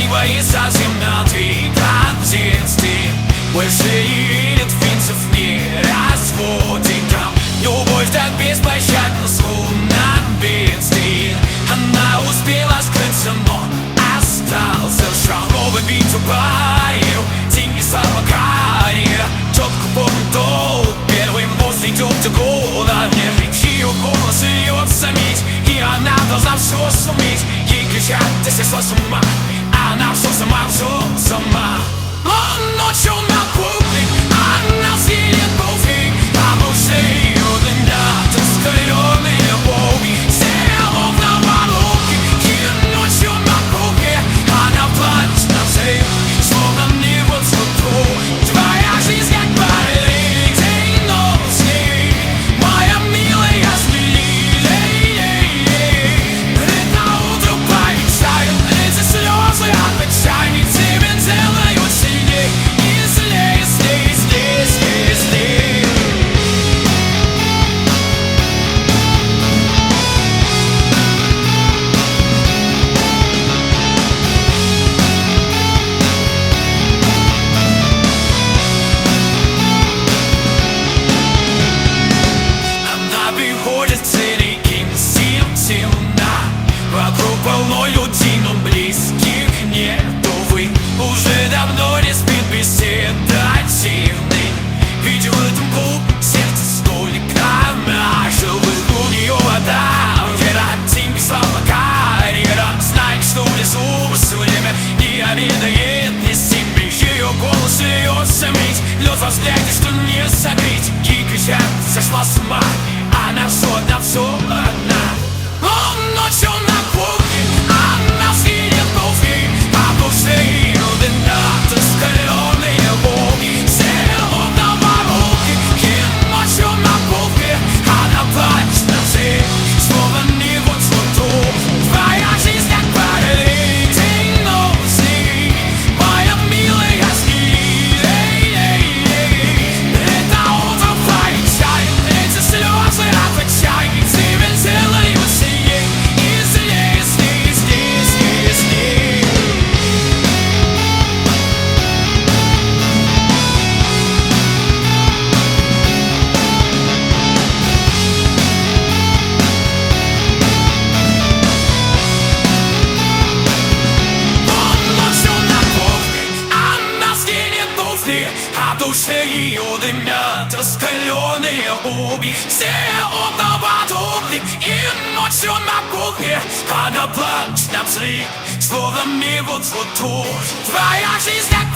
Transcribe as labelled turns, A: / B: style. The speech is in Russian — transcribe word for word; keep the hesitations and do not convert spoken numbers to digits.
A: боится темноты, как в детстве. Больше не едет Финцев, не разводит там. Любовь так беспощадна, словно бедствие. Она успела скрыться, но остался шрам. Новый бит убавил, деньги, слава, карьера. Четко помню тот первый мост, идет до года. Ее голос льется медь, и она должна все суметь. Ей кричат, ты сошла с ума, она все сама, все сама. Он ночью на кухне, она съедет полфиг, потому что ее дымят раскаленные волны. Села на воронке, и ночью на кухне, она плачет на взрыв, словно не вот что. Твоя жизнь как парень, день, но с ней, моя милая, смели. Это утро порешает, эти слезы от отчаяния тебя делают сильней. И злее, злее, злее, злее, злее. Она приходит к цели, им сил темна. Вокруг полно людей, но близких нет, увы. Уже давно не спит беседативный. Видел этом клуб, сердце столика живых. У нее вода, вера, деньги, слава, карьера. Знает, что в лесу все время не обедает, не себе. Ее голос льется медь, лед во взгляде, что не согреть. Ей кричат, сошла с ума, она все одна, все одна. Он ночью на кухне, она съедет полфиг, потому что ее дымят раскаленные волны. Села на воронке, и ночью на кухне, она плачет на взрыв, словно не вот что. Твоя жизнь как парень, день, но с ней, моя милая, смели. Это утро порешает, эти слезы от отчаяния тебя делают сильней. И злее, злее, злее, злее, злее. Он ночью на кухне, она скинет туфли, а душе ее дымят раскаленные угли. Все окна потухли, и ночью на кухне, она плачет на взрыв, словно мир вот вот. Твоя жизнь как